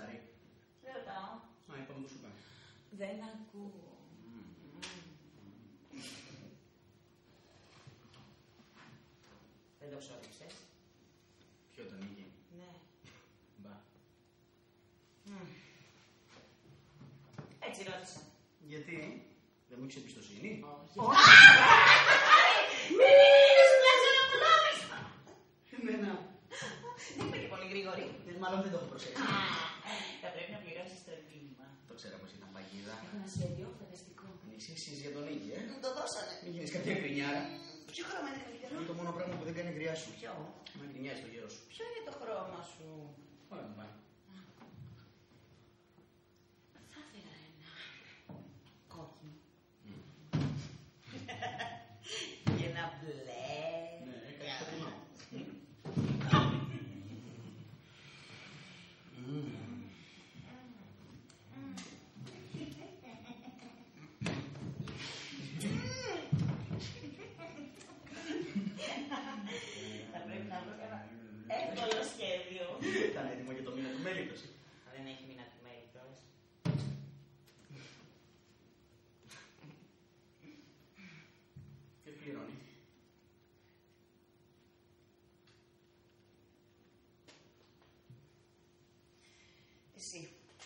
Σαρή. Δεν ρωτάω. Α, είπαμε που σου κάνει. Δεν ακούω. Δεν το ξόριξες. Ποιο τον είχε? Ναι. Μπα. Έτσι ρώτησα. Γιατί? Δεν μου έχεις εμπιστοσύνη? Όχι. Μην είναι πλάζο να πουλάβεις. Εμένα. Δεν είμαι και πολύ γρήγορη. Μάλλον δεν το έχω προσέξει. Θα πρέπει να πληρώσεις το εγκλήμα. Το ξέρω πως ήταν παγίδα. Έχω ένα σχέδιο φανταστικό. Ανοίξει εσείς για τον Νίκη, Μου το δώσανε. Μην γίνεις κάποια γκρινιάρα. Ποιο χρώμα είναι καλύτερο? Είναι το μόνο πράγμα που δεν κάνει γκριά σου. Ποιο? Με γκρινιάζει το γέρο σου. Ποιο είναι το χρώμα σου? Ωραία, μου πάει. Θα ήθελα ένα κόκκινο. Και ένα μπλε. Ναι, κάτι σκοτεινό. Θα πρέπει να βρω ένα εύκολο σχέδιο. Ήταν έτοιμο για το μήνα του μέλιτος. Δεν έχει μήνα του μέλιτος. Και πληρώνει. Εσύ.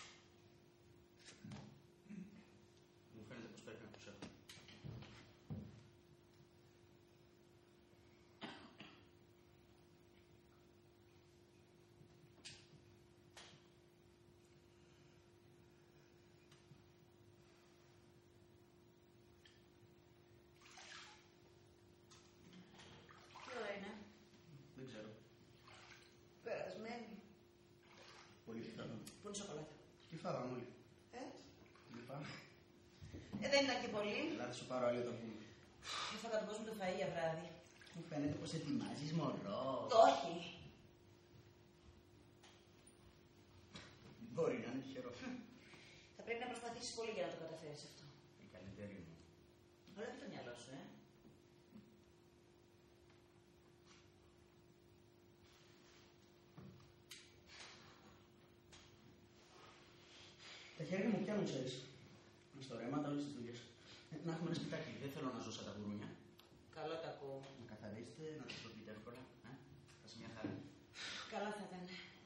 Μου φαίνεται πως πρέπει να προσέχω. Ποιο είναι? Δεν ξέρω. Περασμένη. Πολύ πιθανό. Πού είναι η σοκολάτα? Τι φάγαμε όλοι. Λυπάμαι. Δεν ήταν και πολύ. Ελά, θα σου πάρω άλλη όταν πούμε. Δεν θα κατοικώσουμε το φαΐ για βράδυ. Μου φαίνεται πως ετοιμάζεις μωρό. Όχι. Μπορεί να είναι τυχερό. Θα πρέπει να προσπαθήσεις πολύ για να το καταφέρεις αυτό. Η καλύτερη μου. Όλα και το μυαλό σου, Τα χέρια μου πιάνουν, ξέρεις. Μες στο ρέματα όλες τις δουλειές. Να έχουμε ένα σπιτάκι. Δεν θέλω να ζω σαν τα γουρούνια. Καλό τα ακούω. Να καθαρίσετε, να το πείτε εύκολα. Θα είσαι μια χαρά. Καλά θα ήταν.